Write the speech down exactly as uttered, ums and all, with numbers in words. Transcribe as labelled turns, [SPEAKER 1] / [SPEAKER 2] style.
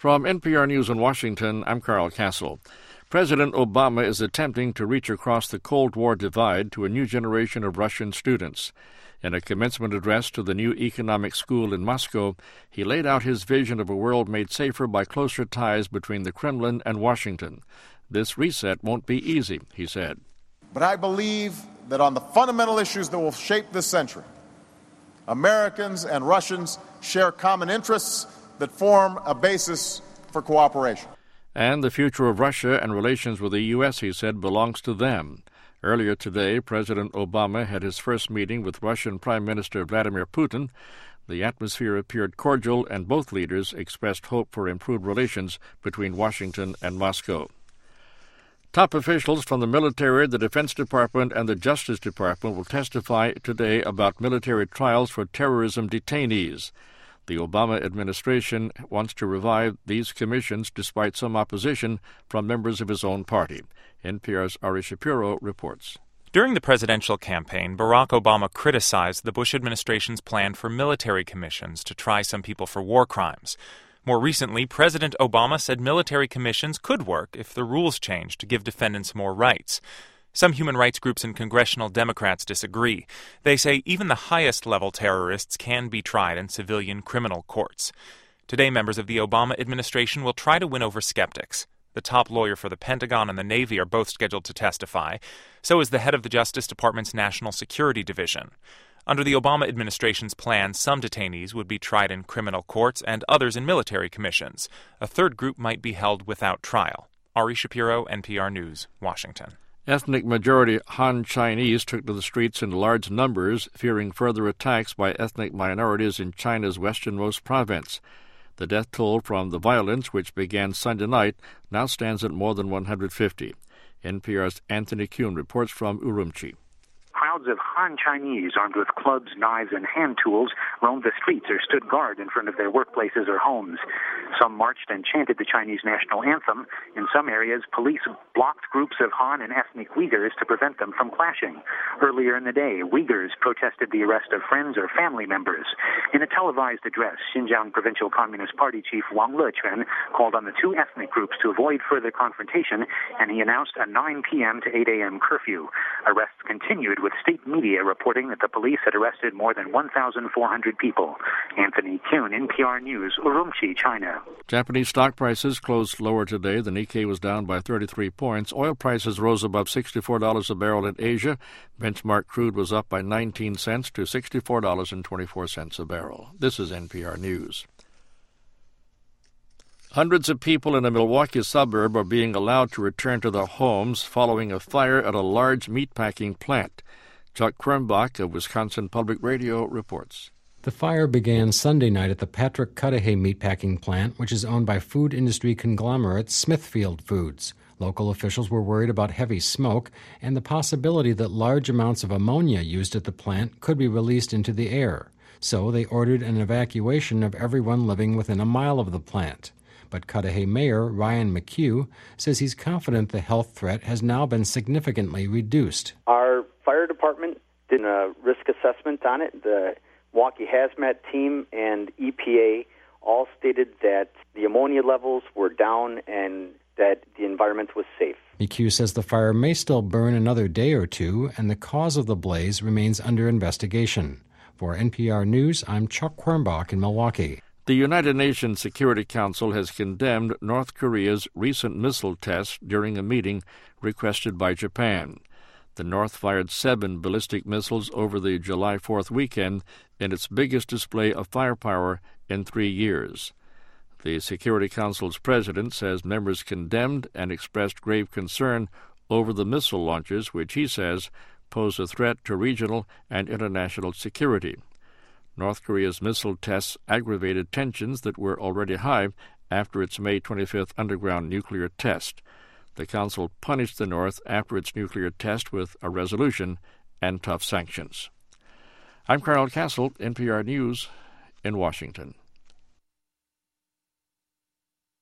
[SPEAKER 1] From N P R News in Washington, I'm Carl Castle. President Obama is attempting to reach across the Cold War divide to a new generation of Russian students. In a commencement address to the new economic school in Moscow, he laid out his vision of a world made safer by closer ties between the Kremlin and Washington. This reset won't be easy, he said.
[SPEAKER 2] But I believe that on the fundamental issues that will shape this century, Americans and Russians share common interests that form a basis for cooperation.
[SPEAKER 1] And the future of Russia and relations with the U S, he said, belongs to them. Earlier today, President Obama had his first meeting with Russian Prime Minister Vladimir Putin. The atmosphere appeared cordial, and both leaders expressed hope for improved relations between Washington and Moscow. Top officials from the military, the Defense Department, and the Justice Department will testify today about military trials for terrorism detainees. The Obama administration wants to revive these commissions despite some opposition from members of his own party. N P R's Ari Shapiro reports.
[SPEAKER 3] During the presidential campaign, Barack Obama criticized the Bush administration's plan for military commissions to try some people for war crimes. More recently, President Obama said military commissions could work if the rules changed to give defendants more rights. Some human rights groups and congressional Democrats disagree. They say even the highest-level terrorists can be tried in civilian criminal courts. Today, members of the Obama administration will try to win over skeptics. The top lawyer for the Pentagon and the Navy are both scheduled to testify. So is the head of the Justice Department's National Security Division. Under the Obama administration's plan, some detainees would be tried in criminal courts and others in military commissions. A third group might be held without trial. Ari Shapiro, N P R News, Washington.
[SPEAKER 1] Ethnic majority Han Chinese took to the streets in large numbers, fearing further attacks by ethnic minorities in China's westernmost province. The death toll from the violence, which began Sunday night, now stands at more than one hundred fifty. N P R's Anthony Kuhn reports from Urumqi.
[SPEAKER 4] Crowds of Han Chinese armed with clubs, knives, and hand tools roamed the streets or stood guard in front of their workplaces or homes. Some marched and chanted the Chinese national anthem. In some areas, police blocked groups of Han and ethnic Uyghurs to prevent them from clashing. Earlier in the day, Uyghurs protested the arrest of friends or family members. In a televised address, Xinjiang Provincial Communist Party Chief Wang Lequan called on the two ethnic groups to avoid further confrontation, and he announced a nine p.m. to eight a.m. curfew. Arrests continued, with state media reporting that the police had arrested more than one thousand four hundred people. Anthony Kuhn, N P R News, Urumqi, China.
[SPEAKER 1] Japanese stock prices closed lower today. The Nikkei was down by thirty-three points. Oil prices rose above sixty-four dollars a barrel in Asia. Benchmark crude was up by nineteen cents to sixty-four dollars and twenty-four cents a barrel. This is N P R News. Hundreds of people in a Milwaukee suburb are being allowed to return to their homes following a fire at a large meatpacking plant. Chuck Quirmbach of Wisconsin Public Radio reports.
[SPEAKER 5] The fire began Sunday night at the Patrick Cudahy meatpacking plant, which is owned by food industry conglomerate Smithfield Foods. Local officials were worried about heavy smoke and the possibility that large amounts of ammonia used at the plant could be released into the air. So they ordered an evacuation of everyone living within a mile of the plant. But Cudahy Mayor Ryan McHugh says he's confident the health threat has now been significantly reduced.
[SPEAKER 6] Our fire department did a risk assessment on it. The Milwaukee Hazmat team and E P A all stated that the ammonia levels were down and that the environment was safe.
[SPEAKER 5] McHugh says the fire may still burn another day or two, and the cause of the blaze remains under investigation. For N P R News, I'm Chuck Quirmbach in Milwaukee.
[SPEAKER 1] The United Nations Security Council has condemned North Korea's recent missile tests during a meeting requested by Japan. The North fired seven ballistic missiles over the July fourth weekend in its biggest display of firepower in three years. The Security Council's president says members condemned and expressed grave concern over the missile launches, which he says pose a threat to regional and international security. North Korea's missile tests aggravated tensions that were already high after its May twenty-fifth underground nuclear test. The Council punished the North after its nuclear test with a resolution and tough sanctions. I'm Carl Castle, N P R News in Washington.